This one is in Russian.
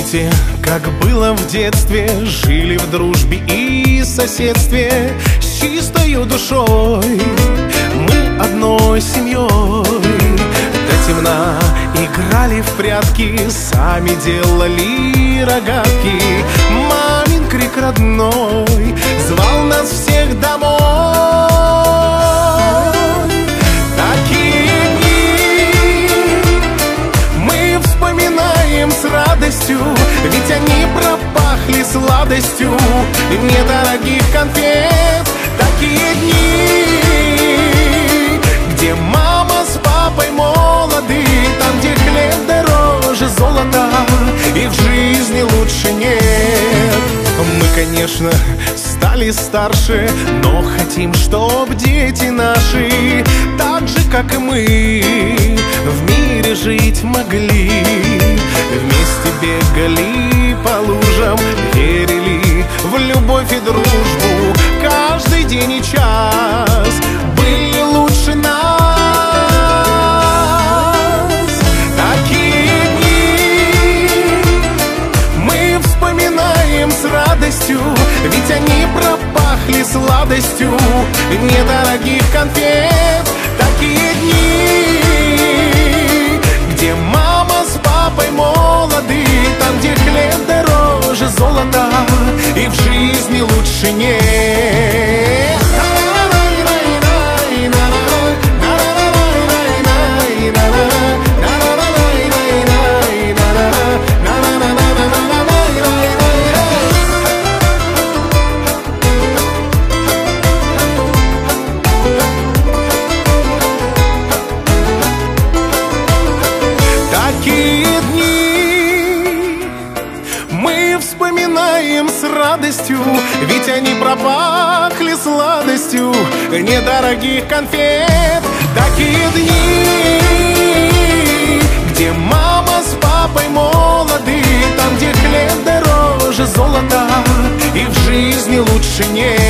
Помните, как было в детстве, жили в дружбе и соседстве с чистою душой, мы одной семьей. До темна играли в прятки, сами делали рогатки. Мамин крик родной звал нас всех домой. Такие дни мы вспоминаем с радостью, ведь они пропахли сладостью недорогих конфет. Такие дни, где мама с папой молоды, там, где хлеб дороже золота и в жизни лучше нет. Мы, конечно, стали старше, но хотим, чтоб дети наши так же, как и мы, в мире жить могли. Вместе бегали по лужам, верили в любовь и дружбу. Каждый день и час были лучше нас. Такие дни мы вспоминаем с радостью, ведь они пропахли сладостью недорогих конфет. Такие дни, где мама с папой молоды, там, где хлеб дороже золота и в жизни лучше нет. Такие дни мы вспоминаем с радостью, ведь они пропахли сладостью недорогих конфет. Такие дни, где мама с папой молоды, там, где хлеб дороже золота и в жизни лучше нет.